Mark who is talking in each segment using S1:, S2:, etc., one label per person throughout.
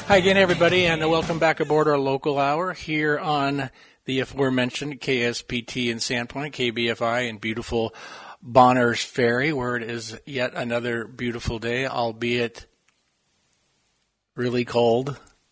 S1: Hi again, everybody, and welcome back aboard our local hour here on the aforementioned KSPT in Sandpoint, KBFI in beautiful Bonners Ferry, where it is yet another beautiful day, albeit really cold.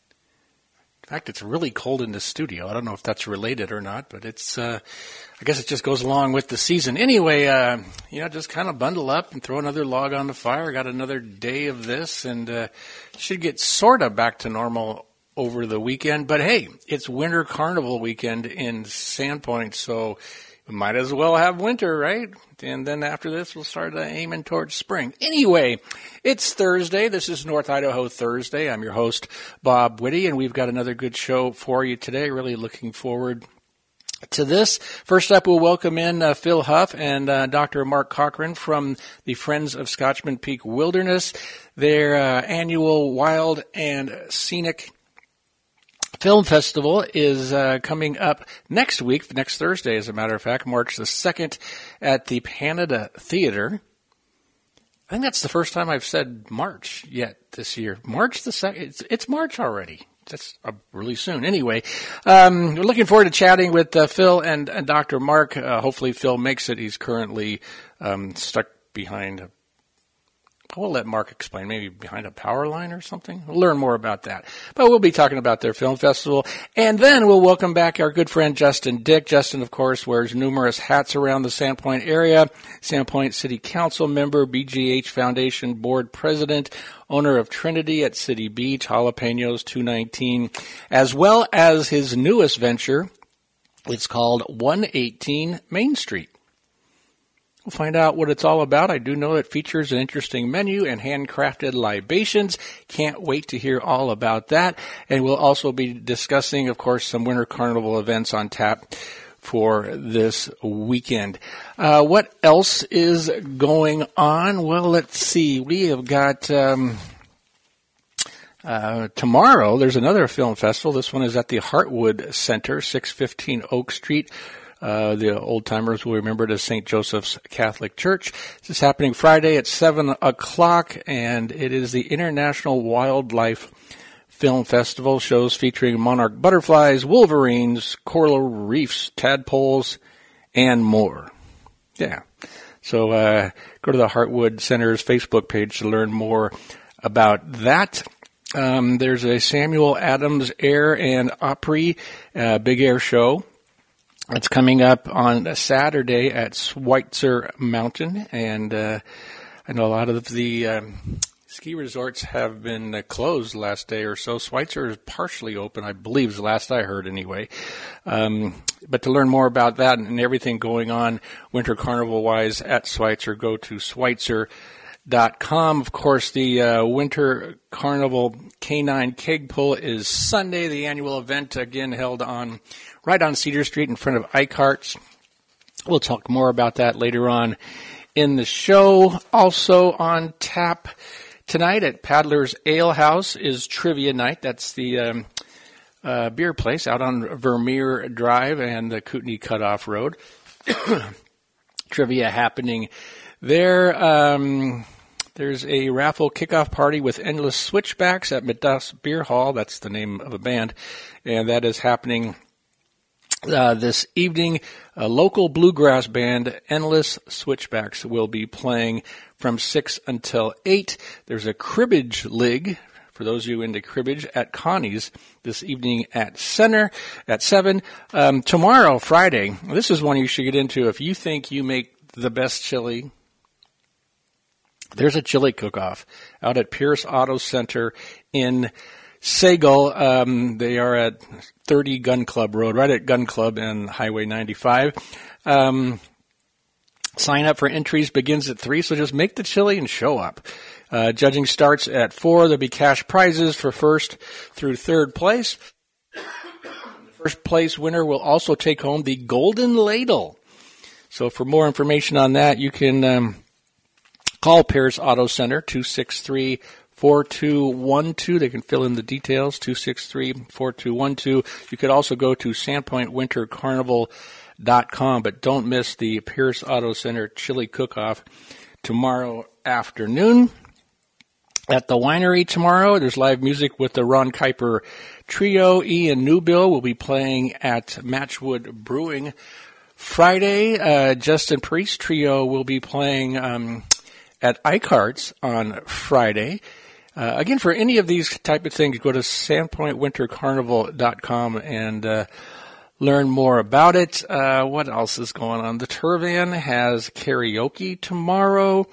S1: In fact, it's really cold in the studio. I don't know if that's related or not, but it's, I guess it just goes along with the season. Anyway, just kind of bundle up and throw another log on the fire. Got another day of this and should get sort of back to normal over the weekend. But hey, it's Winter Carnival weekend in Sandpoint, so we might as well have winter, right? And then after this, we'll start aiming towards spring. Anyway, it's Thursday. This is North Idaho Thursday. I'm your host, Bob Whitty, and we've got another good show for you today. Really looking forward to this. First up, we'll welcome in Phil Huff and Dr. Mark Cochran from the Friends of Scotchman Peak Wilderness. Their annual Wild and Scenic Film Festival is coming up next week, next Thursday, as a matter of fact, March the 2nd at the Canada Theatre. I think that's the first time I've said March yet this year. March the 2nd. It's March already. That's really soon. Anyway, we're looking forward to chatting with Phil and Dr. Mark. Hopefully Phil makes it. He's currently stuck behind we'll let Mark explain, maybe behind a power line or something. We'll learn more about that. But we'll be talking about their film festival. And then we'll welcome back our good friend Justin Dick. Justin, of course, wears numerous hats around the Sandpoint area. Sandpoint City Council member, BGH Foundation Board President, owner of Trinity at City Beach, Jalapenos 219, as well as his newest venture. It's called 118 Main Street. We'll find out what it's all about. I do know it features an interesting menu and handcrafted libations. Can't wait to hear all about that. And we'll also be discussing, of course, some Winter Carnival events on tap for this weekend. What else is going on? Well, let's see. We have got tomorrow, there's another film festival. This one is at the Heartwood Center, 615 Oak Street. The old-timers will remember it as St. Joseph's Catholic Church. This is happening Friday at 7 o'clock, and it is the International Wildlife Film Festival. Shows featuring monarch butterflies, wolverines, coral reefs, tadpoles, and more. Yeah. So go to the Heartwood Center's Facebook page to learn more about that. There's a Samuel Adams Air and Opry Big Air show. It's coming up on a Saturday at Schweitzer Mountain, and I know a lot of the ski resorts have been closed the last day or so. Schweitzer is partially open, I believe, is the last I heard anyway. But to learn more about that and everything going on Winter Carnival-wise at Schweitzer, go to Schweitzer.com. Of course, the Winter Carnival Canine Keg Pull is Sunday, the annual event, again held right on Cedar Street in front of Eichhardt's. We'll talk more about that later on in the show. Also on tap tonight at Paddler's Ale House is Trivia Night. That's the beer place out on Vermeer Drive and the Kootenai Cutoff Road. Trivia happening there. There's a raffle kickoff party with Endless Switchbacks at Macduff's Beer Hall. That's the name of a band. And that is happening this evening. A local bluegrass band, Endless Switchbacks, will be playing from 6 until 8. There's a cribbage league, for those of you into cribbage, at Connie's this evening at 7. Tomorrow, Friday, this is one you should get into if you think you make the best chili. There's a chili cook-off out at Pierce Auto Center in Sagal. They are at 30 Gun Club Road, right at Gun Club and Highway 95. Sign up for entries begins at 3, so just make the chili and show up. Judging starts at 4. There'll be cash prizes for first through third place. The first place winner will also take home the Golden Ladle. So for more information on that, you can call Pierce Auto Center, 263-4212. They can fill in the details, 263-4212. You could also go to SandpointWinterCarnival.com, but don't miss the Pierce Auto Center Chili Cook-Off tomorrow afternoon. At the winery tomorrow, there's live music with the Ron Kuiper Trio. Ian Newbill will be playing at Matchwood Brewing. Friday, Justin Priest Trio will be playing at Eichardt's on Friday. Again, for any of these type of things, go to sandpointwintercarnival.com and learn more about it. What else is going on? The Turvan has karaoke tomorrow.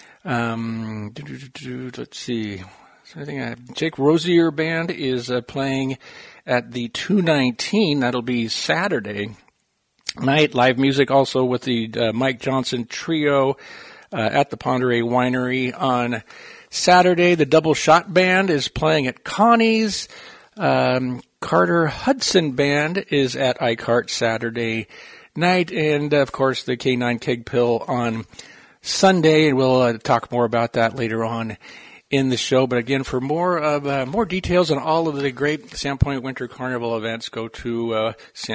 S1: Let's see. Jake Rosier Band is playing at the 219. That'll be Saturday night. Live music also with the Mike Johnson Trio at the Pend Oreille Winery on Saturday. The Double Shot Band is playing at Connie's. Carter Hudson Band is at Eichhardt Saturday night. And, of course, the K9 Keg Pill on Sunday, and we'll talk more about that later on in the show. But again, for more details on all of the great Sandpoint Winter Carnival events, go to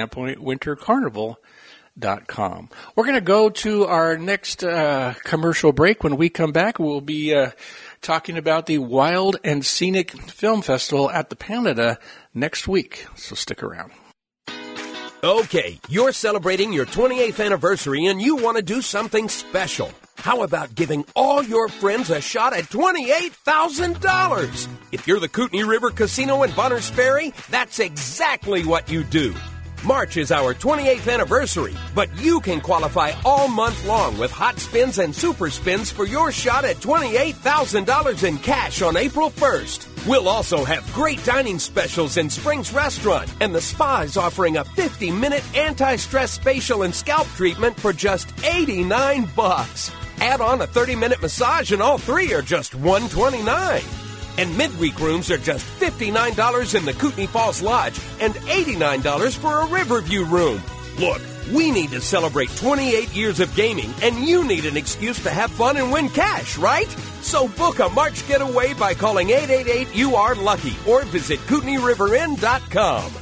S1: sandpointwintercarnival.com. We're going to go to our next commercial break. When we come back, we'll be talking about the Wild and Scenic Film Festival at the Canada next week. So stick around.
S2: Okay, you're celebrating your 28th anniversary and you want to do something special. How about giving all your friends a shot at $28,000? If you're the Kootenai River Casino in Bonners Ferry, that's exactly what you do. March is our 28th anniversary, but you can qualify all month long with hot spins and super spins for your shot at $28,000 in cash on April 1st. We'll also have great dining specials in Springs Restaurant, and the spa is offering a 50-minute anti-stress facial and scalp treatment for just $89. Add on a 30-minute massage, and all three are just $129. And midweek rooms are just $59 in the Kootenai Falls Lodge and $89 for a Riverview room. Look, we need to celebrate 28 years of gaming, and you need an excuse to have fun and win cash, right? So book a March getaway by calling 888-UR-LUCKY or visit KootenaiRiverInn.com.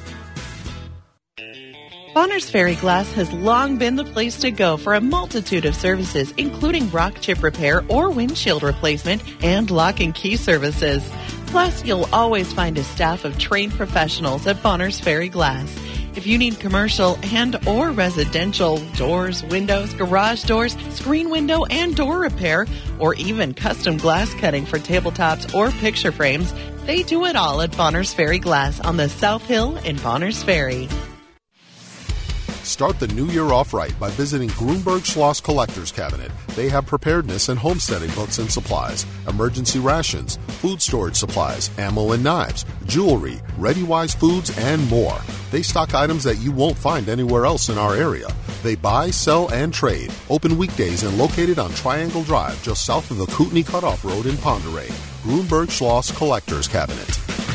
S3: Bonners Ferry Glass has long been the place to go for a multitude of services, including rock chip repair or windshield replacement and lock and key services. Plus, you'll always find a staff of trained professionals at Bonners Ferry Glass. If you need commercial and or residential doors, windows, garage doors, screen window and door repair, or even custom glass cutting for tabletops or picture frames, they do it all at Bonners Ferry Glass on the South Hill in Bonners Ferry.
S4: Start the new year off right by visiting Grunberg Schloss Collector's Cabinet. They have preparedness and homesteading books and supplies, emergency rations, food storage supplies, ammo and knives, jewelry, ReadyWise foods, and more. They stock items that you won't find anywhere else in our area. They buy, sell, and trade. Open weekdays and located on Triangle Drive, just south of the Kootenai Cutoff Road in Pend Oreille. Grunberg Schloss Collector's Cabinet.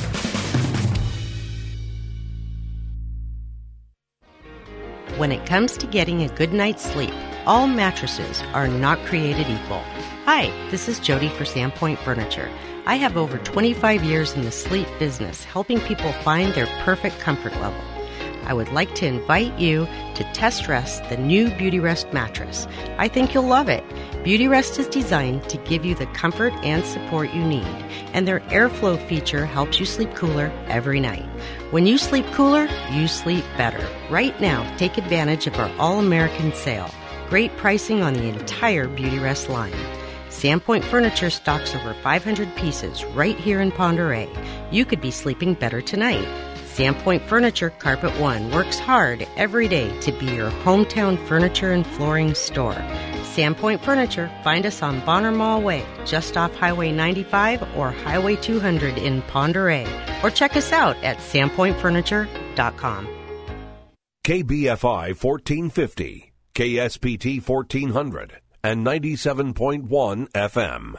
S5: When it comes to getting a good night's sleep, all mattresses are not created equal. Hi, this is Jody for Sandpoint Furniture. I have over 25 years in the sleep business, helping people find their perfect comfort level. I would like to invite you to test rest the new Beautyrest mattress. I think you'll love it. Beautyrest is designed to give you the comfort and support you need, and their airflow feature helps you sleep cooler every night. When you sleep cooler, you sleep better. Right now, take advantage of our All-American sale. Great pricing on the entire Beautyrest line. Sandpoint Furniture stocks over 500 pieces right here in Pend Oreille. You could be sleeping better tonight. Sandpoint Furniture Carpet One works hard every day to be your hometown furniture and flooring store. Sandpoint Furniture, find us on Bonner Mall Way, just off Highway 95 or Highway 200 in Pend Oreille, or check us out at sandpointfurniture.com.
S6: KBFI 1450, KSPT 1400, and 97.1 FM.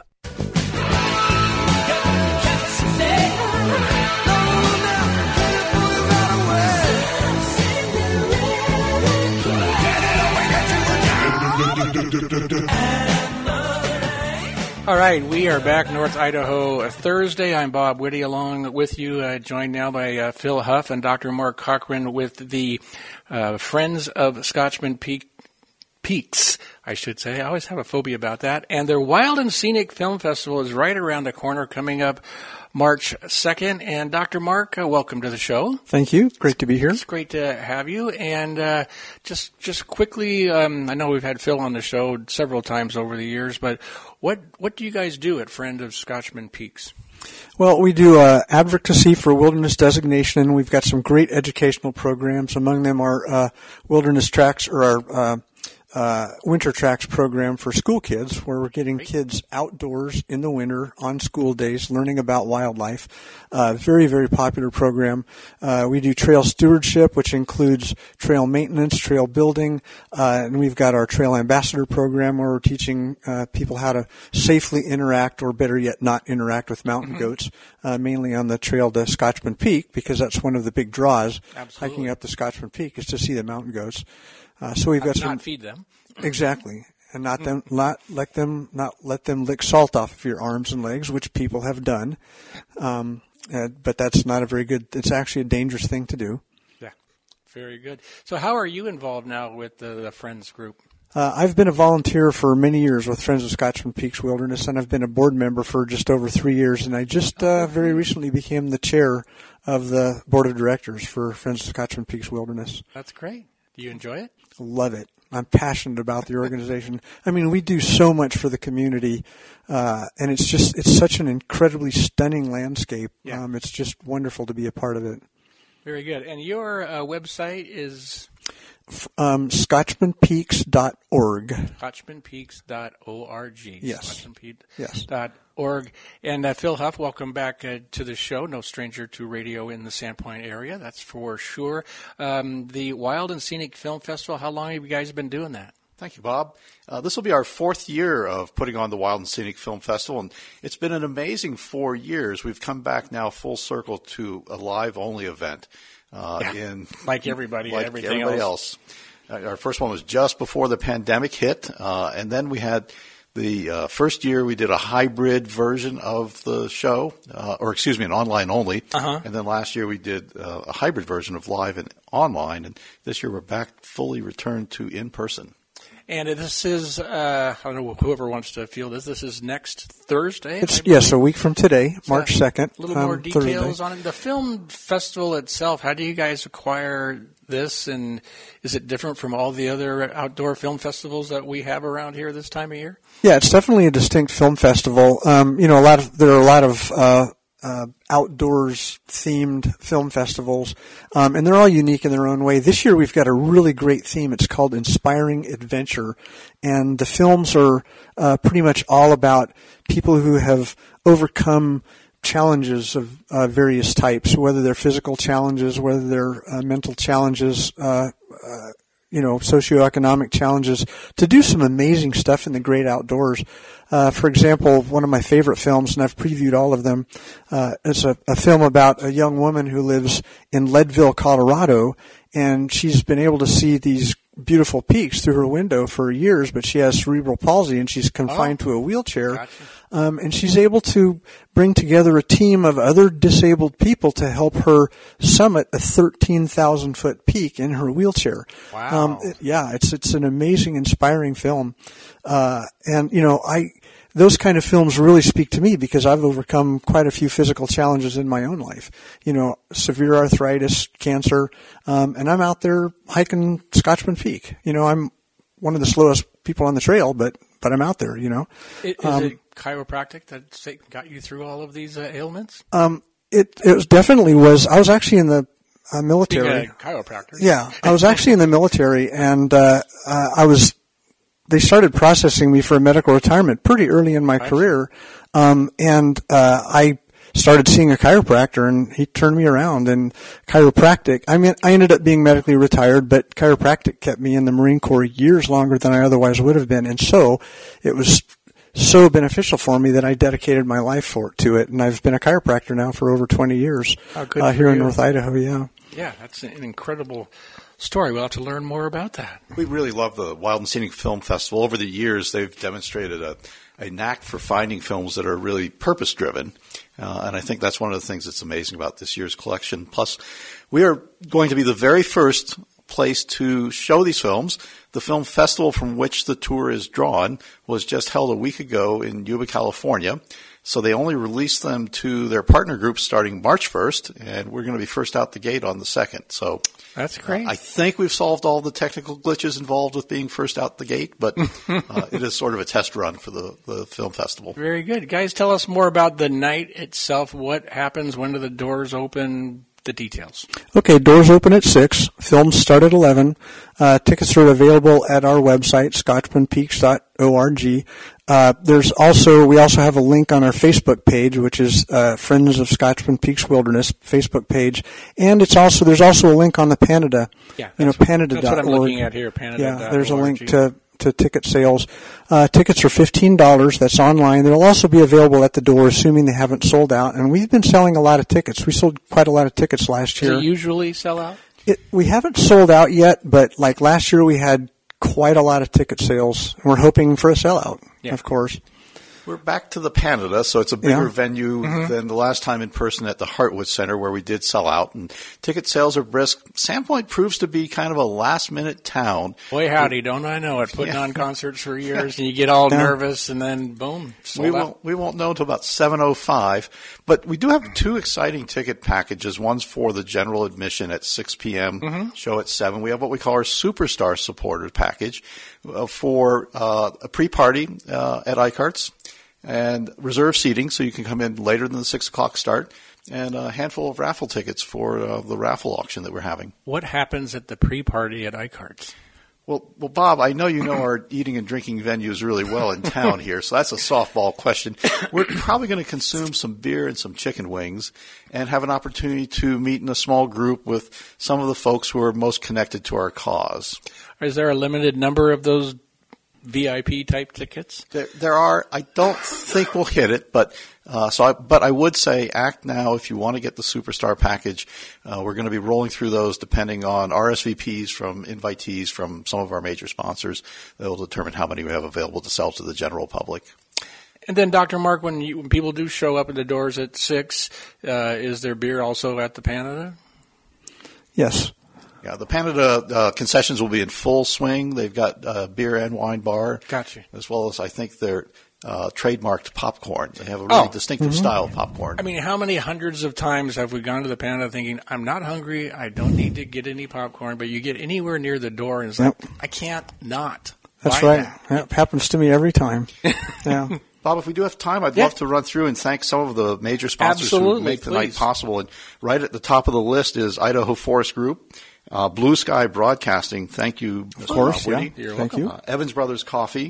S1: All right, we are back, North Idaho Thursday. I'm Bob Whitty, along with you, joined now by Phil Huff and Dr. Mark Cochran with the Friends of Scotchman Peak Peaks, I should say. I always have a phobia about that. And their Wild and Scenic Film Festival is right around the corner, coming up March 2nd. And Dr. Mark, welcome to the show.
S7: Thank you. Great to be here.
S1: It's great to have you. And just quickly, I know we've had Phil on the show several times over the years, but what do you guys do at Friend of Scotchman Peaks?
S7: Well, we do advocacy for wilderness designation. We've got some great educational programs. Among them our wilderness tracks, or our winter tracks program for school kids, where we're getting kids outdoors in the winter on school days, learning about wildlife. Very, very popular program. We do trail stewardship, which includes trail maintenance, trail building, and we've got our trail ambassador program, where we're teaching people how to safely interact, or better yet, not interact with mountain goats, mainly on the trail to Scotchman Peak, because that's one of the big draws.
S1: Absolutely.
S7: Hiking up the Scotchman Peak is to see the mountain goats. So we've got
S1: not feed them.
S7: Exactly. And not let them lick salt off of your arms and legs, which people have done. But that's not a very good, it's actually a dangerous thing to do.
S1: Yeah. Very good. So how are you involved now with the Friends group?
S7: I've been a volunteer for many years with Friends of Scotchman Peaks Wilderness, and I've been a board member for just over 3 years, and I just very recently became the chair of the board of directors for Friends of Scotchman Peaks Wilderness.
S1: That's great. Do you enjoy it?
S7: Love it. I'm passionate about the organization. I mean, we do so much for the community, and it's such an incredibly stunning landscape.
S1: Yeah.
S7: It's just wonderful to be a part of it.
S1: Very good. And your website is?
S7: ScotchmanPeaks.org.
S1: ScotchmanPeaks.org.
S7: Yes.
S1: ScotchmanPeaks.org. And Phil Huff, welcome back to the show. No stranger to radio in the Sandpoint area, that's for sure. The Wild and Scenic Film Festival, how long have you guys been doing that?
S8: Thank you, Bob. This will be our 4th year of putting on the Wild and Scenic Film Festival, and it's been an amazing 4 years. We've come back now full circle to a live-only event.
S1: Like everybody
S8: else. Our first one was just before the pandemic hit, and then we had the first year we did a hybrid version of the show, an online only, and then last year we did a hybrid version of live and online, and this year we're back fully returned to in-person.
S1: And this is, I don't know, whoever wants to field this is next Thursday?
S7: Yes, a week from today, March 2nd.
S1: A little more details
S7: Thursday.
S1: on it. The film festival itself, how do you guys acquire this? And is it different from all the other outdoor film festivals that we have around here this time of year?
S7: Yeah, it's definitely a distinct film festival. There are a lot of outdoors themed film festivals, and they're all unique in their own way. This year we've got a really great theme. It's called Inspiring Adventure, and the films are pretty much all about people who have overcome challenges of various types, whether they're physical challenges, whether they're mental challenges, socioeconomic challenges, to do some amazing stuff in the great outdoors. For example, one of my favorite films, and I've previewed all of them, is a film about a young woman who lives in Leadville, Colorado, and she's been able to see these beautiful peaks through her window for years, but she has cerebral palsy and she's confined to a wheelchair.
S1: Gotcha.
S7: And she's able to bring together a team of other disabled people to help her summit a 13,000-foot peak in her wheelchair.
S1: Wow.
S7: It's an amazing, inspiring film. Those kind of films really speak to me because I've overcome quite a few physical challenges in my own life. Severe arthritis, cancer, and I'm out there hiking Scotchman Peak. I'm one of the slowest people on the trail, but I'm out there, Is
S1: it chiropractic that got you through all of these ailments?
S7: It definitely was. I was actually in the military.
S1: Being a chiropractor.
S7: Yeah, I was actually in the military, and they started processing me for a medical retirement pretty early in my career, and I started seeing a chiropractor, and he turned me around. And chiropractic, I ended up being medically retired, but chiropractic kept me in the Marine Corps years longer than I otherwise would have been, and so it was so beneficial for me that I dedicated my life to it, and I've been a chiropractor now for over 20 years here in North Idaho.
S1: Yeah, that's an incredible story. We'll have to learn more about that.
S8: We really love the Wild and Scenic Film Festival. Over the years, they've demonstrated a knack for finding films that are really purpose-driven, and I think that's one of the things that's amazing about this year's collection. Plus, we are going to be the very first place to show these films. The film festival from which the tour is drawn was just held a week ago in Yuba, California. So they only released them to their partner groups starting March 1st, and we're going to be first out the gate on the 2nd. So
S1: that's great.
S8: I think we've solved all the technical glitches involved with being first out the gate, but it is sort of a test run for the film festival.
S1: Very good. Guys, tell us more about the night itself. What happens? When do the doors open? The details.
S7: Okay, doors open at 6. Films start at 11. Tickets are available at our website, scotchmanpeaks.org. We also have a link on our Facebook page, which is Friends of Scotchman Peaks Wilderness Facebook page, and there's also a link on the Panada.
S1: Yeah,
S7: Panada.org.
S1: That's what I'm looking at here. Panada.org.
S7: Yeah, there's a link to ticket sales. Tickets are $15. That's online. They'll also be available at the door, assuming they haven't sold out. And we've been selling a lot of tickets. We sold quite a lot of tickets last year.
S1: Does it usually sell out?
S7: We haven't sold out yet, but like last year we had quite a lot of ticket sales. And we're hoping for a sellout, of course.
S8: We're back to the Panada, so it's a bigger venue than the last time in person at the Heartwood Center where we did sell out. And ticket sales are brisk. Sandpoint proves to be kind of a last-minute town.
S1: Boy, howdy, don't I know it. Putting on concerts for years, and you get all nervous, and then, boom, sold out.
S8: We won't know until about 7:05. But we do have two exciting ticket packages. One's for the general admission at 6 p.m., show at 7. We have what we call our Superstar Supporter package for a pre-party at Eichardt's. And reserve seating, so you can come in later than the 6 o'clock start, and a handful of raffle tickets for the raffle auction that we're having.
S1: What happens at the pre-party at Eichardt's?
S8: Well, Bob, I know you know our eating and drinking venues really well in town here, so that's a softball question. We're probably going to consume some beer and some chicken wings and have an opportunity to meet in a small group with some of the folks who are most connected to our cause.
S1: Is there a limited number of those VIP type tickets?
S8: There are. I don't think we'll hit it, but I would say act now if you want to get the Superstar package. We're going to be rolling through those depending on RSVPs from invitees from some of our major sponsors. They'll determine how many we have available to sell to the general public.
S1: And then, Dr. Mark, when people do show up at the doors at 6, is there beer also at the Panada?
S7: Yes.
S8: Yeah, the Panada concessions will be in full swing. They've got beer and wine bar.
S1: Gotcha.
S8: As well as I think their trademarked popcorn. They have a really distinctive style of popcorn.
S1: I mean, how many hundreds of times have we gone to the Panada thinking, I'm not hungry, I don't need to get any popcorn, but you get anywhere near the door and it's like, I can't not.
S7: That's right. It happens to me every time. Yeah.
S8: Bob, if we do have time, I'd love to run through and thank some of the major sponsors who make the night possible. And right at the top of the list is Idaho Forest Group. Blue Sky Broadcasting, thank you.
S7: Of course,
S8: Woody.
S7: You're welcome. Thank you.
S8: Evans Brothers Coffee,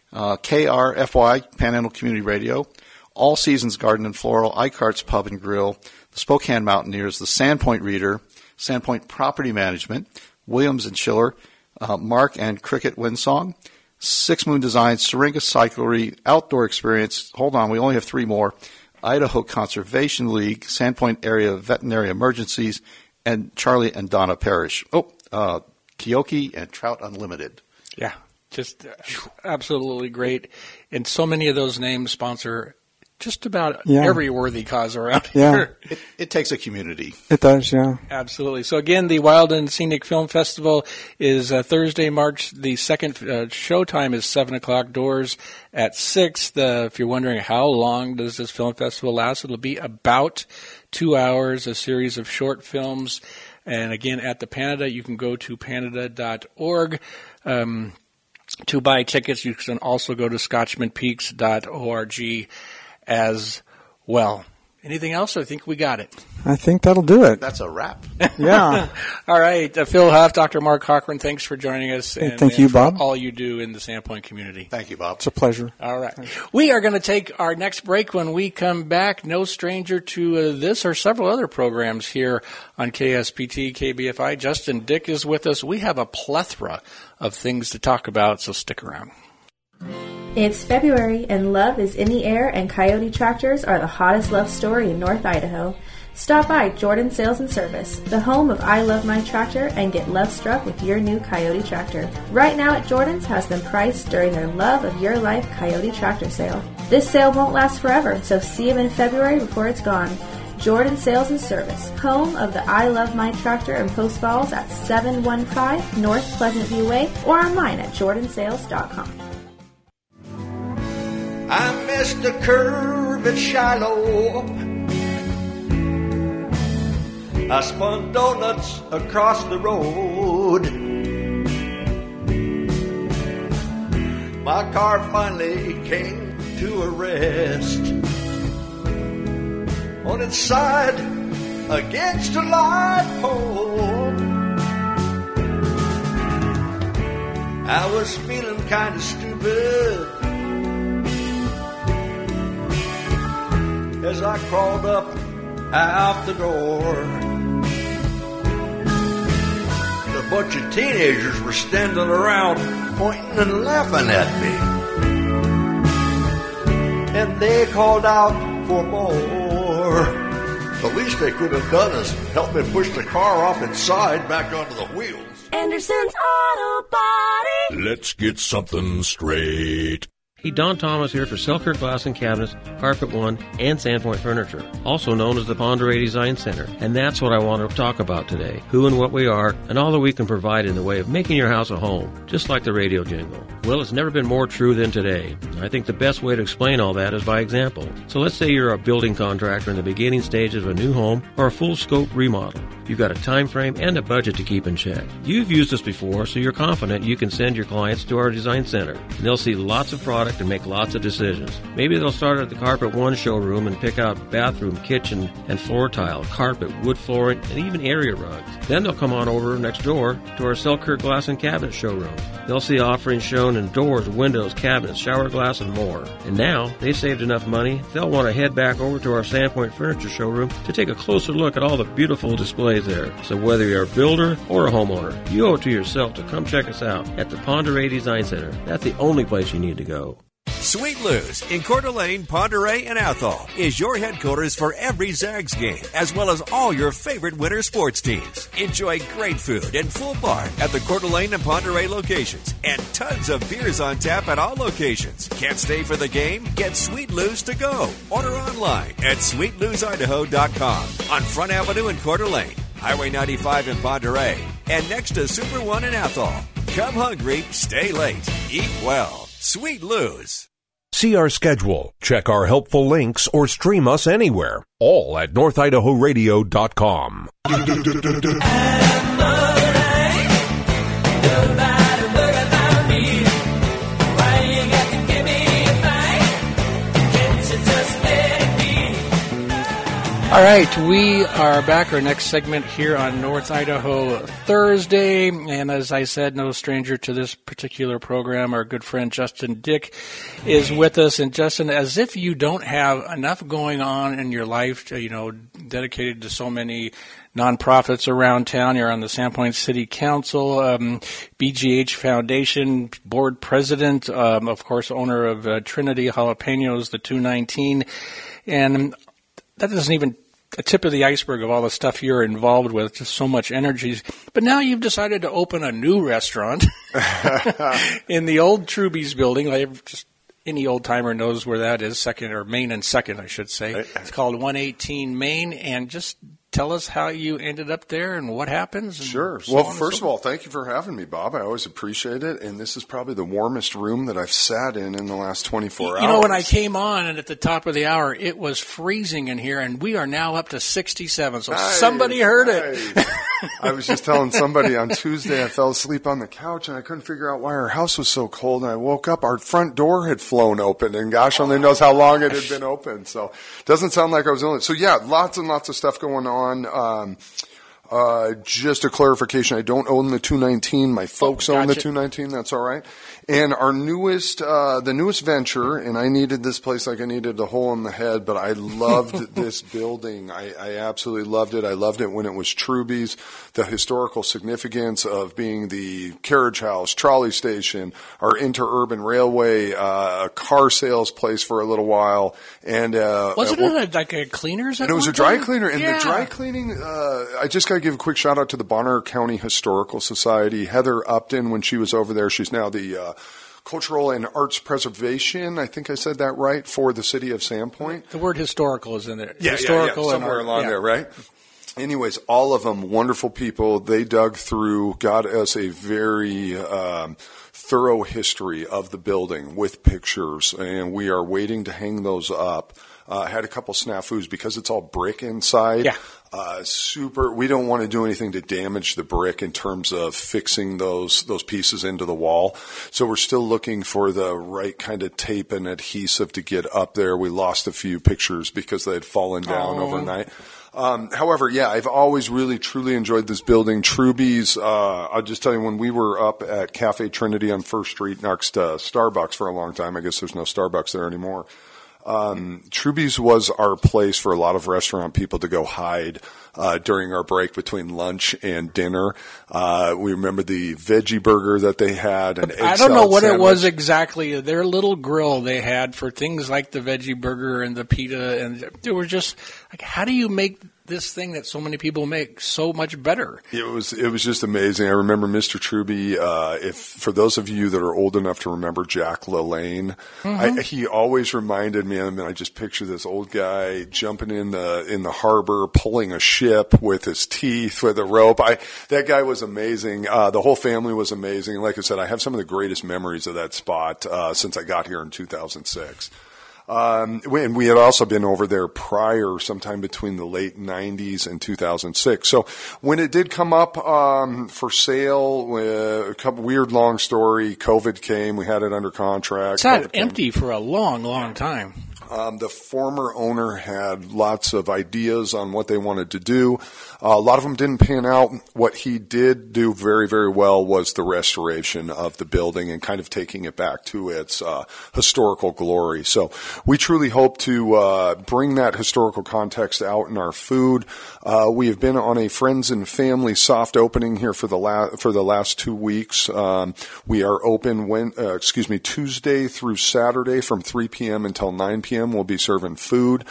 S8: KRFY, Panhandle Community Radio, All Seasons Garden and Floral, Eichardt's Pub and Grill, the Spokane Mountaineers, the Sandpoint Reader, Sandpoint Property Management, Williams and Schiller, Mark and Cricket Windsong, Six Moon Design, Syringa Cyclery, Outdoor Experience, hold on, we only have 3 more, Idaho Conservation League, Sandpoint Area Veterinary Emergencies, and Charlie and Donna Parrish. Kioki and Trout Unlimited.
S1: Yeah, just absolutely great. And so many of those names sponsor just about every worthy cause around here.
S8: It takes a community.
S7: It does, yeah.
S1: Absolutely. So again, the Wild and Scenic Film Festival is Thursday, March the 2nd. Showtime is 7 o'clock, doors at 6. If you're wondering how long does this film festival last, it'll be about 2 hours, a series of short films. And again, at the Panada, you can go to panada.org to buy tickets. You can also go to scotchmanpeaks.org as well. Anything else? I think we got it.
S7: I think that'll do it.
S8: That's a wrap.
S7: Yeah.
S1: All right. Phil Huff, Dr. Mark Cochran, thanks for joining us.
S7: And thank you, Bob.
S1: For all you do in the Sandpoint community.
S8: Thank you, Bob.
S7: It's a pleasure.
S1: All right. We are going to take our next break. When we come back, no stranger to this or several other programs here on KSPT, KBFI. Justin Dick is with us. We have a plethora of things to talk about, so stick around.
S9: It's February and love is in the air, and Coyote Tractors are the hottest love story in North Idaho. Stop by Jordan Sales and Service, the home of I Love My Tractor, and get love struck with your new Coyote Tractor. Right now at Jordan's has them priced during their Love of Your Life Coyote Tractor sale. This sale won't last forever, so see them in February before it's gone. Jordan Sales and Service, home of the I Love My Tractor and post balls at 715 North Pleasant View Way or online at jordansales.com.
S10: I missed the curve at Shiloh. I spun donuts across the road. My car finally came to a rest on its side against a light pole. I was feeling kind of stupid as I crawled up out the door. A bunch of teenagers were standing around pointing and laughing at me, and they called out for more. The least they could have done is help me push the car off its side back onto the wheels.
S11: Anderson's Auto Body.
S12: Let's get something straight.
S13: Hey, Don Thomas here for Selkirk Glass and Cabinets, Carpet One, and Sandpoint Furniture, also known as the Ponderay Design Center. And that's what I want to talk about today, who and what we are, and all that we can provide in the way of making your house a home, just like the radio jingle. Well, it's never been more true than today. I think the best way to explain all that is by example. So let's say you're a building contractor in the beginning stages of a new home or a full-scope remodel. You've got a time frame and a budget to keep in check. You've used us before, so you're confident you can send your clients to our design center. And they'll see lots of product and make lots of decisions. Maybe they'll start at the Carpet One showroom and pick out bathroom, kitchen, and floor tile, carpet, wood flooring, and even area rugs. Then they'll come on over next door to our Selkirk Glass and Cabinet showroom. They'll see offerings shown in doors, windows, cabinets, shower glass, and more. And now, they've saved enough money, they'll want to head back over to our Sandpoint Furniture showroom to take a closer look at all the beautiful displays there. So whether you're a builder or a homeowner, you owe it to yourself to come check us out at the Ponderay Design Center. That's the only place you need to go.
S14: Sweet Lou's in Coeur d'Alene, Ponderay, and Athol is your headquarters for every Zags game, as well as all your favorite winter sports teams. Enjoy great food and full bar at the Coeur d'Alene and Ponderay locations, and tons of beers on tap at all locations. Can't stay for the game? Get Sweet Lou's to go. Order online at sweetlousidaho.com on Front Avenue in Coeur d'Alene, Highway 95 in Ponderay, and next to Super One in Athol. Come hungry, stay late, eat well. Sweet Lou's.
S6: See our schedule, check our helpful links, or stream us anywhere. All at NorthIdahoRadio.com.
S1: All right, we are back. Our next segment here on North Idaho Thursday. And as I said, no stranger to this particular program, our good friend Justin Dick is with us. And Justin, as if you don't have enough going on in your life, dedicated to so many nonprofits around town. You're on the Sandpoint City Council, BGH Foundation, board president, of course, owner of Trinity Jalapenos, the 219. And that doesn't even a tip of the iceberg of all the stuff you're involved with, just so much energy. But now you've decided to open a new restaurant in the old Truby's building. Just any old-timer knows where that is, Main and Second, I should say. It's called 118 Main, and just tell us how you ended up there and what happens. And
S15: sure. Well, first of all, thank you for having me, Bob. I always appreciate it. And this is probably the warmest room that I've sat in the last 24 hours.
S1: You know, when I came on and at the top of the hour, it was freezing in here, and we are now up to 67. So somebody heard it.
S15: I was just telling somebody on Tuesday I fell asleep on the couch, and I couldn't figure out why our house was so cold. And I woke up, our front door had flown open, and gosh only knows how long it had been open. So it doesn't sound like I was only. So, yeah, lots and lots of stuff going on. Just a clarification, I don't own the 219. My folks own the 219. That's all right. And our newest, the newest venture, and I needed this place like I needed a hole in the head, but I loved this building. I absolutely loved it. I loved it when it was Truby's, the historical significance of being the carriage house, trolley station, our interurban railway, car sales place for a little while. And,
S1: wasn't it like a cleaner's?
S15: And it was a dry cleaner. And the dry cleaning, I just got to give a quick shout out to the Bonner County Historical Society. Heather Upton, when she was over there, she's now the cultural and arts preservation. I think I said that right, for the city of Sandpoint.
S1: The word historical is in there.
S15: Yeah,
S1: historical
S15: somewhere along there, right? Anyways, all of them wonderful people. They dug through, got us a very thorough history of the building with pictures, and we are waiting to hang those up. Had a couple snafus because it's all brick inside.
S1: Yeah.
S15: We don't want to do anything to damage the brick in terms of fixing those pieces into the wall. So we're still looking for the right kind of tape and adhesive to get up there. We lost a few pictures because they had fallen down overnight. However, I've always really, truly enjoyed this building. Truby's, I'll just tell you, when we were up at Cafe Trinity on First Street next to Starbucks for a long time, I guess there's no Starbucks there anymore. Truby's was our place for a lot of restaurant people to go hide during our break between lunch and dinner. We remember the veggie burger that they had. And
S1: I don't know what sandwich. It was exactly. Their little grill they had for things like the veggie burger and the pita, and they were just like, how do you make this thing that so many people make so much better?
S15: It was just amazing. I remember Mr. Truby. If for those of you that are old enough to remember Jack LaLanne, he always reminded me. I mean, I just picture this old guy jumping in the harbor, pulling a ship with his teeth with a rope. That guy was amazing. The whole family was amazing. Like I said, I have some of the greatest memories of that spot since I got here in 2006. And we had also been over there prior, sometime between the late 90s and 2006. So when it did come up for sale, a couple weird long story, COVID came, we had it under contract.
S1: It's had empty for a long, long time.
S15: The former owner had lots of ideas on what they wanted to do. A lot of them didn't pan out. What he did do very, very well was the restoration of the building and kind of taking it back to its historical glory. So we truly hope to bring that historical context out in our food. We have been on a friends and family soft opening here for the last 2 weeks. We are open Tuesday through Saturday from 3 p.m. until 9 p.m. We'll be serving food.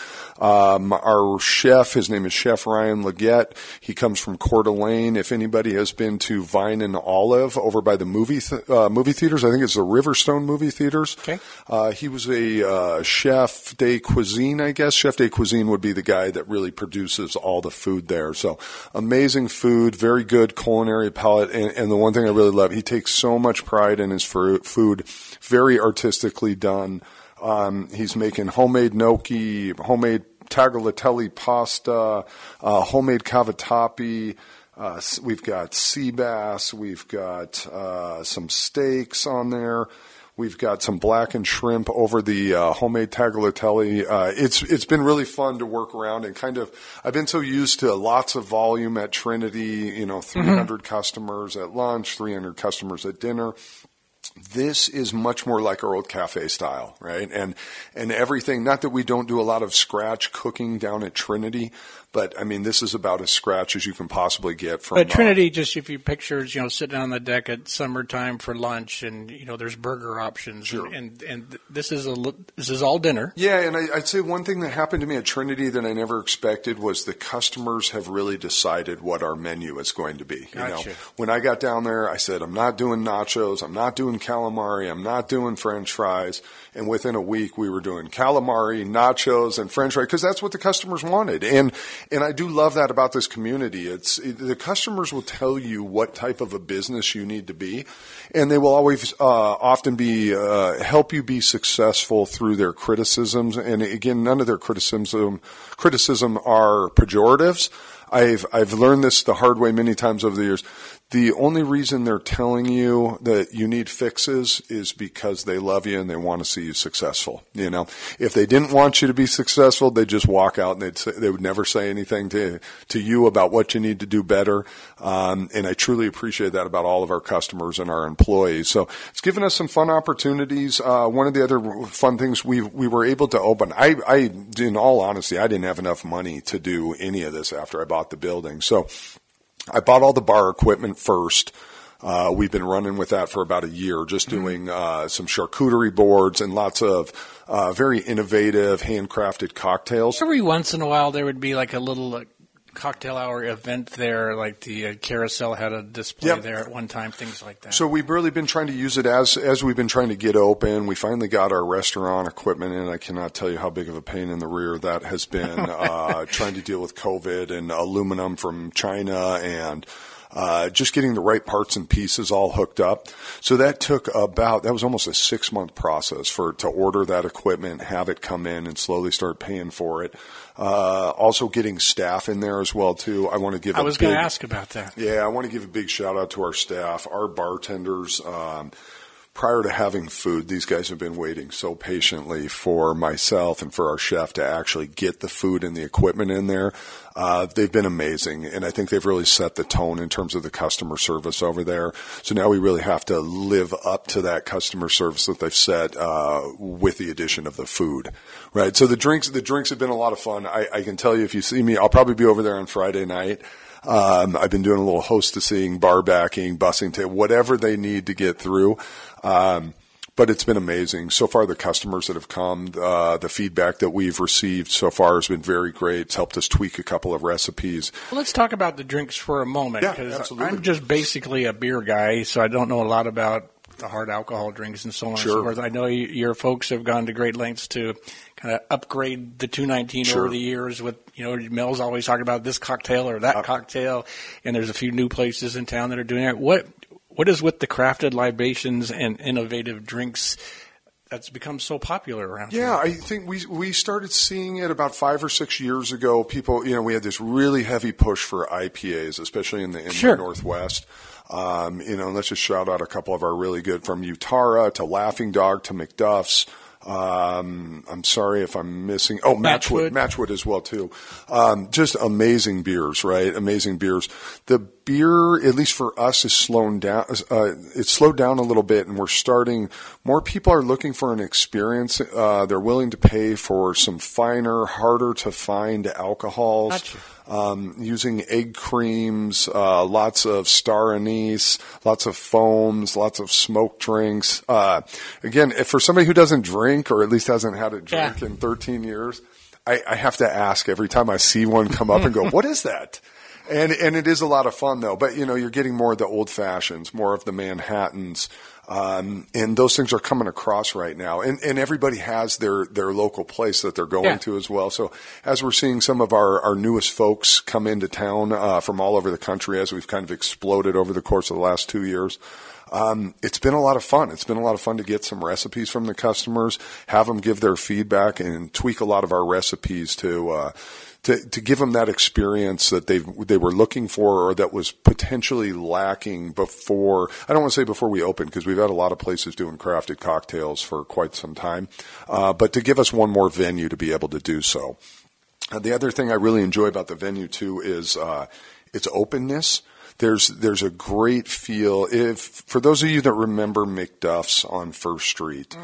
S15: Our chef, his name is Chef Ryan Leggett. He comes from Coeur d'Alene. If anybody has been to Vine and Olive over by the movie theaters, I think it's the Riverstone movie theaters.
S1: Okay.
S15: He was a chef de cuisine, I guess. Chef de cuisine would be the guy that really produces all the food there. So amazing food, very good culinary palate. And the one thing I really love, he takes so much pride in his food, very artistically done. He's making homemade gnocchi, homemade tagliatelle pasta, homemade cavatappi. We've got sea bass. We've got some steaks on there. We've got some blackened shrimp over the homemade tagliatelle. It's been really fun to work around and kind of. I've been so used to lots of volume at Trinity. 300 customers at lunch, 300 customers at dinner. This is much more like our old cafe style, right? And everything, not that we don't do a lot of scratch cooking down at Trinity, but I mean, this is about as scratch as you can possibly get from.
S1: But Trinity, just if you picture, sitting on the deck at summertime for lunch, and there's burger options,
S15: sure.
S1: and this is all dinner.
S15: Yeah, and I'd say one thing that happened to me at Trinity that I never expected was the customers have really decided what our menu is going to be.
S1: Gotcha.
S15: When I got down there, I said, I'm not doing nachos, I'm not doing calamari, I'm not doing French fries, and within a week we were doing calamari, nachos, and French fries because that's what the customers wanted. And I do love that about this community. The customers will tell you what type of a business you need to be, and they will always often be help you be successful through their criticisms. And again, none of their criticism are pejoratives. I've learned this the hard way many times over the years. The only reason they're telling you that you need fixes is because they love you and they want to see you successful. If they didn't want you to be successful, they'd just walk out and they would never say anything to you about what you need to do better. And I truly appreciate that about all of our customers and our employees. So it's given us some fun opportunities. One of the other fun things we were able to open, I in all honesty, I didn't have enough money to do any of this after I bought the building. So I bought all the bar equipment first. We've been running with that for about a year, just doing some charcuterie boards and lots of very innovative, handcrafted cocktails.
S1: Every once in a while, there would be like a little cocktail hour event there, like the carousel had a display there at one time, things like that.
S15: So we've really been trying to use it as we've been trying to get open. We finally got our restaurant equipment in. I cannot tell you how big of a pain in the rear that has been trying to deal with COVID and aluminum from China and just getting the right parts and pieces all hooked up. So that was almost a 6-month process to order that equipment, have it come in, and slowly start paying for it. Also getting staff in there as well too. I was
S1: going to ask about that.
S15: Yeah, I want to give a big shout out to our staff, our bartenders. Prior to having food, these guys have been waiting so patiently for myself and for our chef to actually get the food and the equipment in there. They've been amazing, and I think they've really set the tone in terms of the customer service over there. So now we really have to live up to that customer service that they've set with the addition of the food, right? So the drinks have been a lot of fun. I can tell you, if you see me, I'll probably be over there on Friday night. I've been doing a little hostessing, bar backing, bussing, whatever they need to get through. But it's been amazing. So far, the customers that have come, the feedback that we've received so far has been very great. It's helped us tweak a couple of recipes.
S1: Well, let's talk about the drinks for a moment.
S15: Yeah, absolutely.
S1: I'm just basically a beer guy, so I don't know a lot about the hard alcohol drinks and so on and so forth. I know your folks have gone to great lengths to kind of upgrade the 219 over the years with, Mel's always talking about this cocktail or that cocktail, and there's a few new places in town that are doing it. What is with the crafted libations and innovative drinks that's become so popular around here?
S15: Yeah, I think we started seeing it about 5 or 6 years ago. People, we had this really heavy push for IPAs, especially in the Northwest. Let's just shout out a couple of our really good, from Utara to Laughing Dog to McDuff's. I'm sorry if I'm missing. Oh, Matchwood as well too. Just amazing beers, right? Amazing beers. The beer, at least for us, is slowing down. It's slowed down a little bit, and more people are looking for an experience. They're willing to pay for some finer, harder to find alcohols. Gotcha. Using egg creams, lots of star anise, lots of foams, lots of smoked drinks. Again, for somebody who doesn't drink, or at least hasn't had a drink in 13 years, I have to ask every time I see one come up and go, what is that? And it is a lot of fun though. But you're getting more of the old fashions, more of the Manhattans. And those things are coming across right now. And everybody has their local place that they're going to as well. So as we're seeing some of our newest folks come into town, from all over the country, as we've kind of exploded over the course of the last 2 years, it's been a lot of fun. It's been a lot of fun to get some recipes from the customers, have them give their feedback, and tweak a lot of our recipes to give them that experience that they were looking for, or that was potentially lacking before. I don't want to say before we opened, because we've had a lot of places doing crafted cocktails for quite some time, but to give us one more venue to be able to do so. The other thing I really enjoy about the venue too is its openness. There's a great feel. For those of you that remember McDuff's on First Street,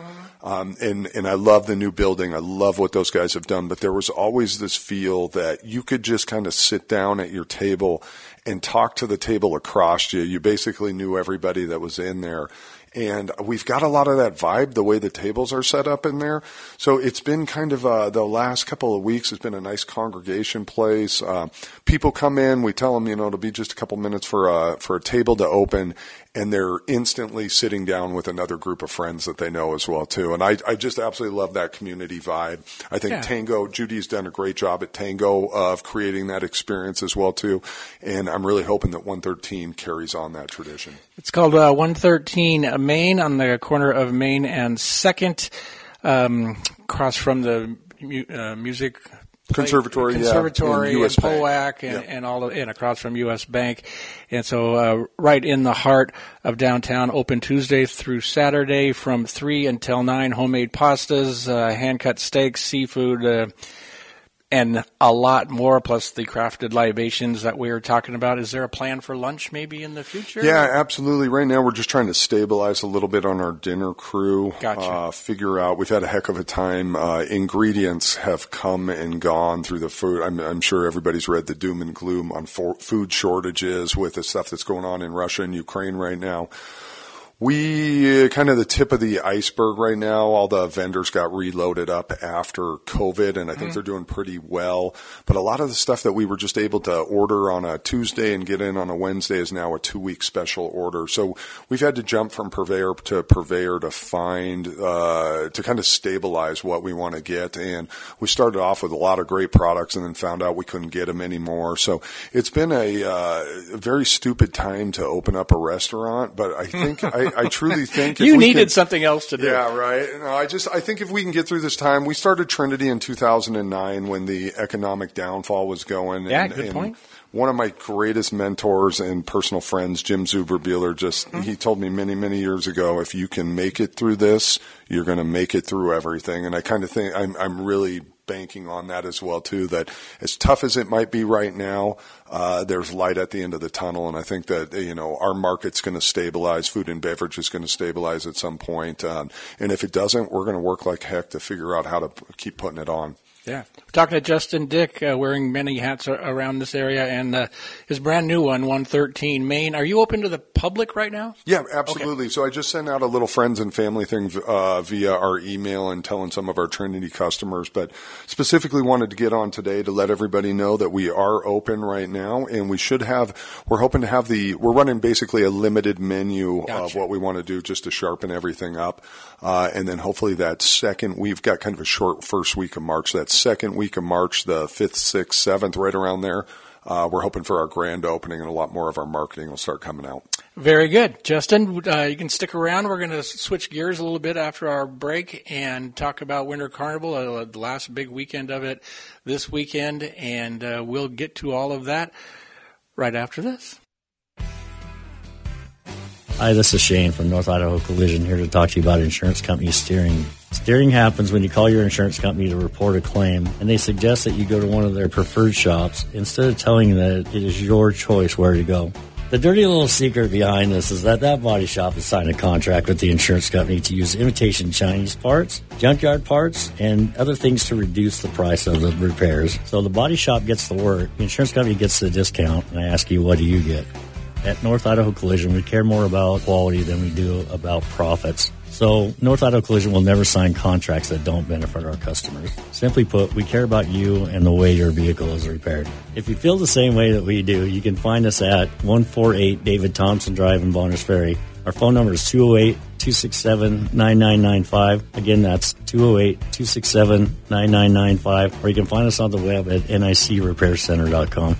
S15: and I love the new building. I love what those guys have done, but there was always this feel that you could just kind of sit down at your table and talk to the table across you. You basically knew everybody that was in there. And we've got a lot of that vibe, the way the tables are set up in there. So it's been kind of the last couple of weeks has been a nice congregation place. People come in, we tell them, it'll be just a couple minutes for a table to open, and they're instantly sitting down with another group of friends that they know as well too. And I just absolutely love that community vibe. I think Tango, Judy's done a great job at Tango of creating that experience as well too. And I'm really hoping that 113 carries on that tradition.
S1: It's called 113 Main, on the corner of Main and 2nd, across from the music
S15: Conservatory
S1: and POAC and across from U.S. Bank. And so right in the heart of downtown, open Tuesday through Saturday from 3 until 9, homemade pastas, hand-cut steaks, seafood, and a lot more, plus the crafted libations that we were talking about. Is there a plan for lunch maybe in the future?
S15: Yeah, absolutely. Right now we're just trying to stabilize a little bit on our dinner crew.
S1: Gotcha.
S15: Figure out, we've had a heck of a time. Ingredients have come and gone through the food. I'm sure everybody's read the doom and gloom on food shortages with the stuff that's going on in Russia and Ukraine right now. We kind of the tip of the iceberg right now. All the vendors got reloaded up after COVID, and I think they're doing pretty well. But a lot of the stuff that we were just able to order on a Tuesday and get in on a Wednesday is now a 2-week special order. So we've had to jump from purveyor to find to kind of stabilize what we want to get. And we started off with a lot of great products and then found out we couldn't get them anymore. So it's been a very stupid time to open up a restaurant, but I think I truly think
S1: you needed something else to do.
S15: Yeah, right. No, I think if we can get through this time, we started Trinity in 2009 when the economic downfall was going.
S1: Yeah, good point.
S15: One of my greatest mentors and personal friends, Jim Zuberbuehler, he told me many, many years ago, if you can make it through this, you're going to make it through everything. And I kind of think I'm really banking on that as well, too, that as tough as it might be right now, there's light at the end of the tunnel. And I think that, our market's going to stabilize. Food and beverage is going to stabilize at some point. And if it doesn't, we're going to work like heck to figure out how to keep putting it on.
S1: Yeah. We're talking to Justin Dick, wearing many hats around this area, and his brand new one, 113 Main. Are you open to the public right now?
S15: Yeah, absolutely. Okay. So I just sent out a little friends and family thing via our email and telling some of our Trinity customers, but specifically wanted to get on today to let everybody know that we are open right now, and we're hoping to have we're running basically a limited menu of what we want to do just to sharpen everything up. And then hopefully we've got kind of a short first week of March, that second week of March, the 5th, 6th, 7th, right around there. We're hoping for our grand opening, and a lot more of our marketing will start coming out. Very
S1: good. Justin, you can stick around. We're going to switch gears a little bit after our break and talk about Winter Carnival, the last big weekend of it this weekend, and we'll get to all of that right after this.
S16: Hi, this is Shane from North Idaho Collision, here to talk to you about insurance company steering. Steering happens when you call your insurance company to report a claim, and they suggest that you go to one of their preferred shops instead of telling you that it is your choice where to go. The dirty little secret behind this is that body shop has signed a contract with the insurance company to use imitation Chinese parts, junkyard parts, and other things to reduce the price of the repairs. So the body shop gets the work, the insurance company gets the discount, and I ask you, what do you get? At North Idaho Collision, we care more about quality than we do about profits. So North Idaho Collision will never sign contracts that don't benefit our customers. Simply put, we care about you and the way your vehicle is repaired. If you feel the same way that we do, you can find us at 148 David Thompson Drive in Bonners Ferry. Our phone number is 208-267-9995. Again, that's 208-267-9995. Or you can find us on the web at nicrepaircenter.com.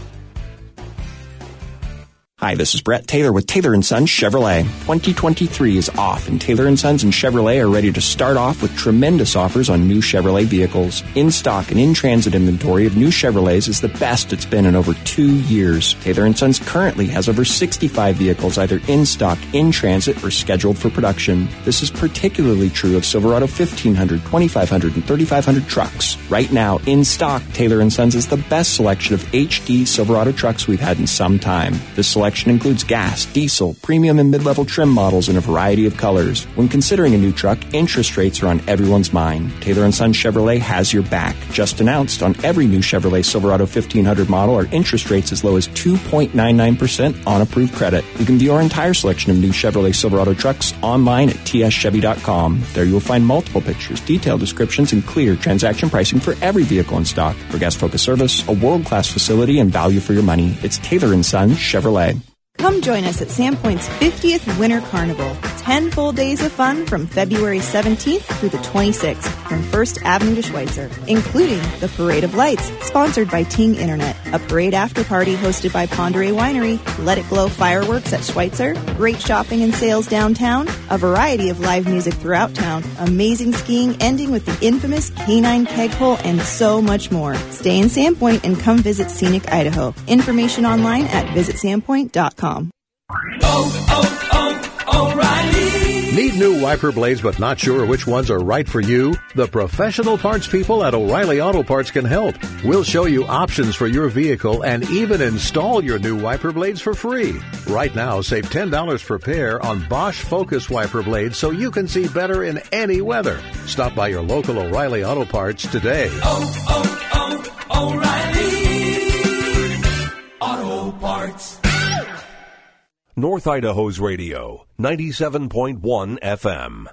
S17: Hi, this is Brett Taylor with Taylor & Sons Chevrolet. 2023 is off, and Taylor & Sons and Chevrolet are ready to start off with tremendous offers on new Chevrolet vehicles. In-stock and in-transit inventory of new Chevrolets is the best it's been in over 2 years. Taylor & Sons currently has over 65 vehicles either in stock, in transit, or scheduled for production. This is particularly true of Silverado 1500, 2500, and 3500 trucks. Right now, in stock, Taylor & Sons is the best selection of HD Silverado trucks we've had in some time. This selection includes gas, diesel, premium, and mid-level trim models in a variety of colors. When considering a new truck, interest rates are on everyone's mind. Taylor & Sons Chevrolet has your back. Just announced, on every new Chevrolet Silverado 1500 model are interest rates as low as 2.99% on approved credit. You can view our entire selection of new Chevrolet Silverado trucks online at tschevy.com. There you will find multiple pictures, detailed descriptions, and clear transaction pricing for every vehicle in stock. For guest-focused service, a world-class facility, and value for your money, it's Taylor & Sons Chevrolet.
S18: Come join us at Sandpoint's 50th Winter Carnival. 10 full days of fun from February 17th through the 26th from First Avenue to Schweitzer, including the Parade of Lights, sponsored by Ting Internet, a parade after party hosted by Ponderay Winery, Let It Glow fireworks at Schweitzer, great shopping and sales downtown, a variety of live music throughout town, amazing skiing ending with the infamous Canine Keg Hole, and so much more. Stay in Sandpoint and come visit Scenic Idaho. Information online at visitsandpoint.com.
S6: O'Reilly. Need new wiper blades but not sure which ones are right for you? The professional parts people at O'Reilly Auto Parts can help. We'll show you options for your vehicle and even install your new wiper blades for free. Right now, save $10 per pair on Bosch Focus wiper blades so you can see better in any weather. Stop by your local O'Reilly Auto Parts today.
S11: O'Reilly Auto Parts.
S2: North Idaho's radio, 97.1 FM.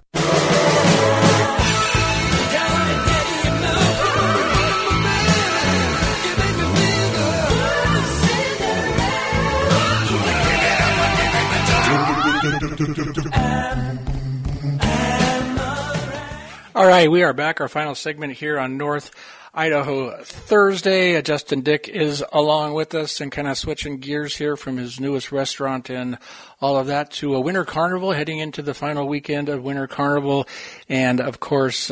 S1: All right, we are back. Our final segment here on North Idaho Thursday. Justin Dick is along with us and kind of switching gears here from his newest restaurant and all of that to a Winter Carnival, heading into the final weekend of Winter Carnival. And, of course,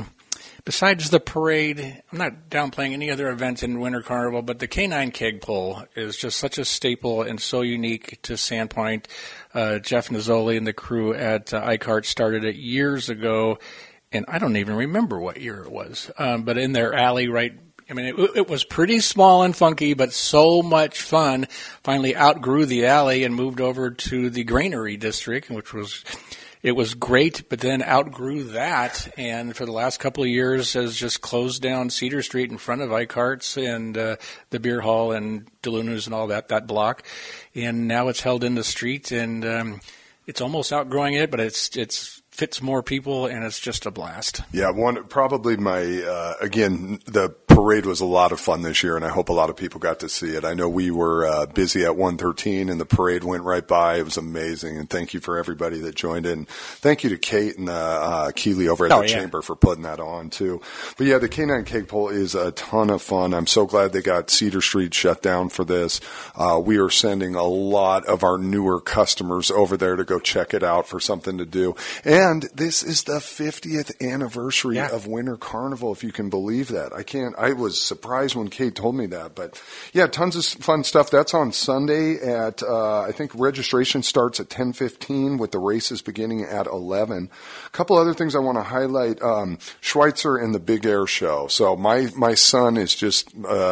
S1: besides the parade, I'm not downplaying any other events in Winter Carnival, but the Canine Keg Pull is just such a staple and so unique to Sandpoint. Jeff Nazzoli and the crew at Eichhardt started it years ago, and I don't even remember what year it was, but in their alley, right? I mean, it was pretty small and funky, but so much fun. Finally outgrew the alley and moved over to the Granary District, which was... It was great, but then outgrew that, and for the last couple of years has just closed down Cedar Street in front of Eichhardt's and the beer hall and DeLuna's and all that block. And now it's held in the street, and it's almost outgrowing it, but it's fits more people, and it's just a blast.
S15: Yeah, probably my again, the parade was a lot of fun this year, and I hope a lot of people got to see it. I know we were busy at 113, and the parade went right by. It was amazing, and thank you for everybody that joined in. Thank you to Kate and Keeley over at the Chamber for putting that on, too. But, yeah, the Canine Keg Pull is a ton of fun. I'm so glad they got Cedar Street shut down for this. We are sending a lot of our newer customers over there to go check it out for something to do. And this is the 50th anniversary of Winter Carnival, if you can believe that. I was surprised when Kate told me that. But, yeah, tons of fun stuff. That's on Sunday at, I think registration starts at 10:15 with the races beginning at 11. A couple other things I want to highlight. Schweitzer and the Big Air Show. So my son is just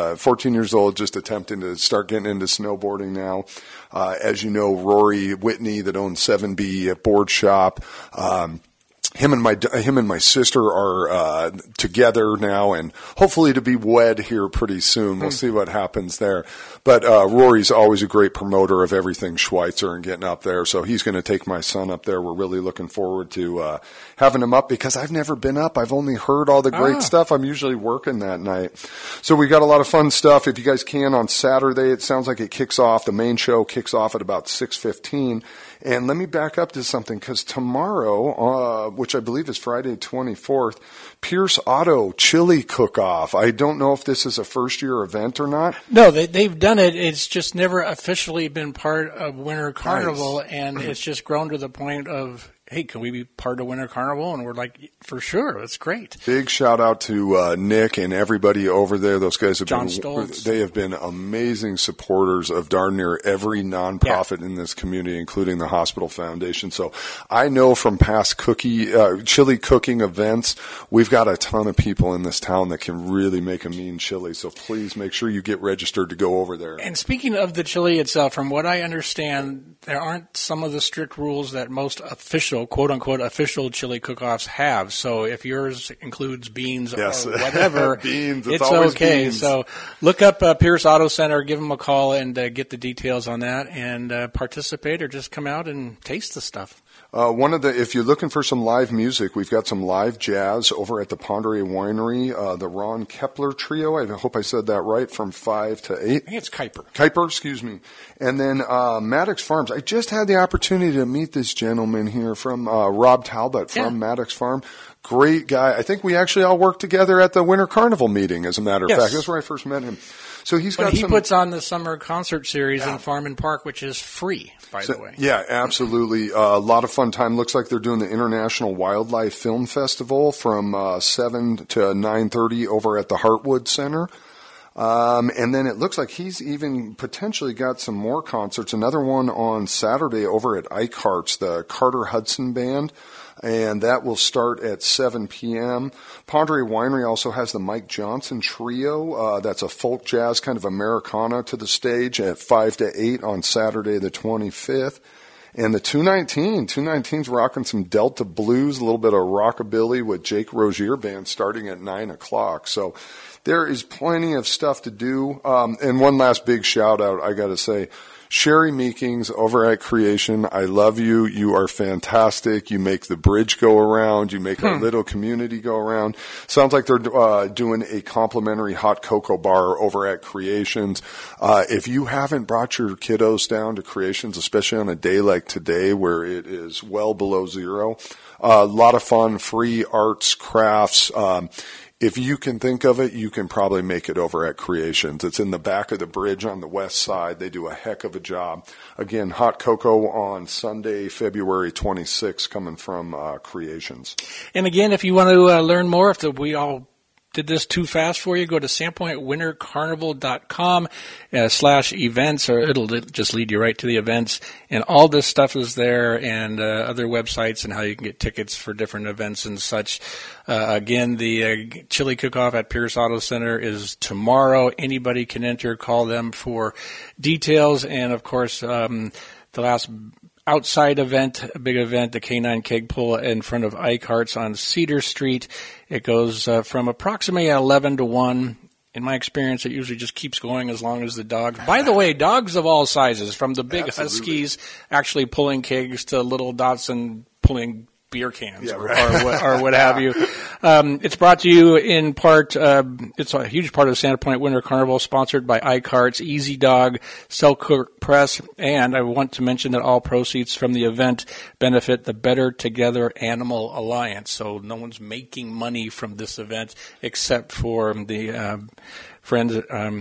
S15: 14 years old, just attempting to start getting into snowboarding now. As you know, Rory Whitney that owns 7B Board Shop, him and my sister are together now, and hopefully to be wed here pretty soon. We'll see what happens there. But Rory's always a great promoter of everything Schweitzer and getting up there, so he's going to take my son up there. We're really looking forward to having him up because I've never been up. I've only heard all the great stuff. I'm usually working that night. So we got a lot of fun stuff. If you guys can, on Saturday, it sounds like it kicks off. The main show kicks off at about 6:15. And let me back up to something, because tomorrow, which I believe is Friday 24th, Pierce Auto Chili Cook-Off. I don't know if this is a first-year event or not.
S1: No, they've done it. It's just never officially been part of Winter Carnival, and it's just grown to the point of, hey, can we be part of Winter Carnival? And we're like, for sure, that's great.
S15: Big shout out to Nick and everybody over there. Those guys have
S1: they
S15: have been amazing supporters of darn near every nonprofit in this community, including the Hospital Foundation. So I know from past chili cooking events, we've got a ton of people in this town that can really make a mean chili. So please make sure you get registered to go over there.
S1: And speaking of the chili itself, from what I understand, there aren't some of the strict rules that most official, quote-unquote, official chili cook-offs have. So if yours includes beans or whatever,
S15: beans,
S1: it's okay.
S15: Beans.
S1: So look up Pierce Auto Center, give them a call, and get the details on that, and participate or just come out and taste the stuff.
S15: If you're looking for some live music, we've got some live jazz over at the Ponderay Winery, the Ron Kepler Trio. I hope I said that right, from 5 to 8.
S1: I think it's Kuiper.
S15: Kuiper, excuse me. And then Maddox Farms. I just had the opportunity to meet this gentleman here from Rob Talbot from Maddox Farm. Great guy. I think we actually all worked together at the Winter Carnival meeting, as a matter of fact. That's where I first met him. So he
S1: puts on the summer concert series in Farm and Park, which is free, by the way.
S15: Yeah, absolutely. A lot of fun time. Looks like they're doing the International Wildlife Film Festival from 7 to 9:30 over at the Heartwood Center. And then it looks like he's even potentially got some more concerts. Another one on Saturday over at Eichhardt's, the Carter Hudson Band. And that will start at 7 p.m. Ponderay Winery also has the Mike Johnson Trio. That's a folk jazz kind of Americana to the stage at 5 to 8 on Saturday the 25th. And the 219's rocking some Delta blues, a little bit of rockabilly with Jake Rozier Band starting at 9 o'clock. So there is plenty of stuff to do. And one last big shout out, I got to say, Sherry Meekings over at Creation, I love you. You are fantastic. You make the bridge go around. You make our little community go around. Sounds like they're doing a complimentary hot cocoa bar over at Creations. If you haven't brought your kiddos down to Creations, especially on a day like today where it is well below zero, a lot of fun, free arts, crafts. If you can think of it, you can probably make it over at Creations. It's in the back of the bridge on the west side. They do a heck of a job. Again, hot cocoa on Sunday, February 26th, coming from Creations.
S1: And again, if you want to learn more, if we all did this too fast for you, go to SandpointWinterCarnival.com /events, or it'll just lead you right to the events. And all this stuff is there, and other websites and how you can get tickets for different events and such. Again, the chili cook-off at Pierce Auto Center is tomorrow. Anybody can enter. Call them for details. And, of course, the last outside event, a big event, the K9 Keg Pull in front of Ike Hart's on Cedar Street. It goes from approximately 11 to 1. In my experience, it usually just keeps going as long as the dogs. By the way, dogs of all sizes, from the big Huskies actually pulling kegs to little Dotson pulling beer cans or what have you. It's brought to you in part, it's a huge part of Sandpoint Winter Carnival, sponsored by Ike Hart's, Easy Dog, Selkirk Press, and I want to mention that all proceeds from the event benefit the Better Together Animal Alliance. So no one's making money from this event except for the friends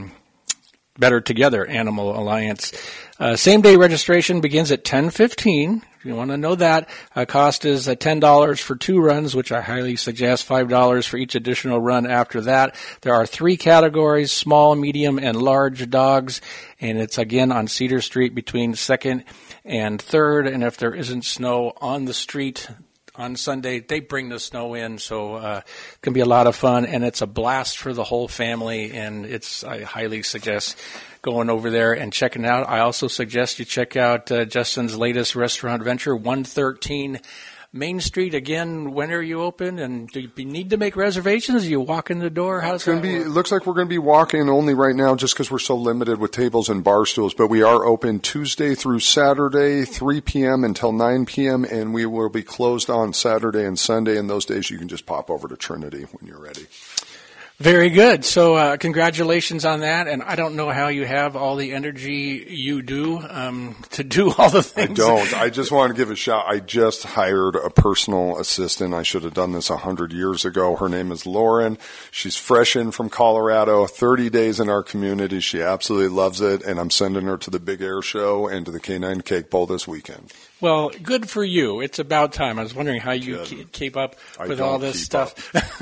S1: Better Together Animal Alliance. Same-day registration begins at 10:15. If you want to know that, cost is $10 for 2 runs, which I highly suggest, $5 for each additional run after that. There are 3 categories, small, medium, and large dogs, and it's, again, on Cedar Street between 2nd and 3rd, and if there isn't snow on the street on Sunday, they bring the snow in, so it can be a lot of fun, and it's a blast for the whole family, and I highly suggest going over there and checking it out. I also suggest you check out Justin's latest restaurant venture, 113 Main Street. Again, when are you open? And do you need to make reservations? You walk in the door? How's that work?
S15: It looks like we're going to be walking only right now just because we're so limited with tables and bar stools. But we are open Tuesday through Saturday, 3 p.m. until 9 p.m. And we will be closed on Saturday and Sunday. And those days you can just pop over to Trinity when you're ready.
S1: Very good. So congratulations on that. And I don't know how you have all the energy you do to do all the things.
S15: I don't. I just want to give a shout. I just hired a personal assistant. I should have done this 100 years ago. Her name is Lauren. She's fresh in from Colorado, 30 days in our community. She absolutely loves it. And I'm sending her to the Big Air Show and to the K9 Cake Bowl this weekend.
S1: Well, good for you. It's about time. I was wondering how you keep up with all this stuff.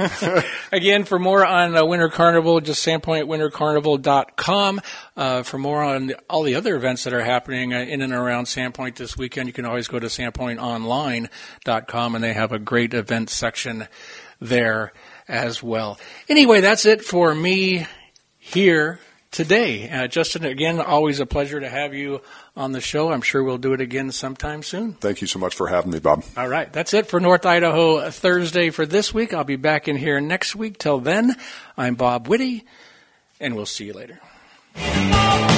S1: Again, for more on Winter Carnival, just SandpointWinterCarnival.com. For more on all the other events that are happening in and around Sandpoint this weekend, you can always go to SandpointOnline.com, and they have a great event section there as well. Anyway, that's it for me here today. Justin, again, always a pleasure to have you on the show. I'm sure we'll do it again sometime soon.
S15: Thank you so much for having me, Bob.
S1: All right. That's it for North Idaho Thursday for this week. I'll be back in here next week. Till then, I'm Bob Whitty, and we'll see you later.